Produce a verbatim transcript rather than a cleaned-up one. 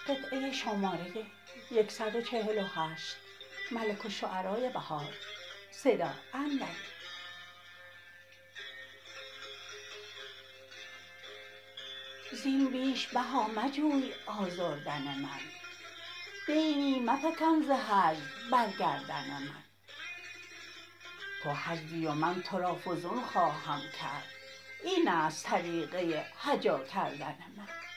قطعه شماره صد و چهل و هشت ملک الشعرای بهار صدا اندرز زین بیش بها مجوی آزردن من دینی مفکن ز هجر بر گردن من تو هجوی و من ترا فزون خواهم کرد این است طریقه هجا کردن من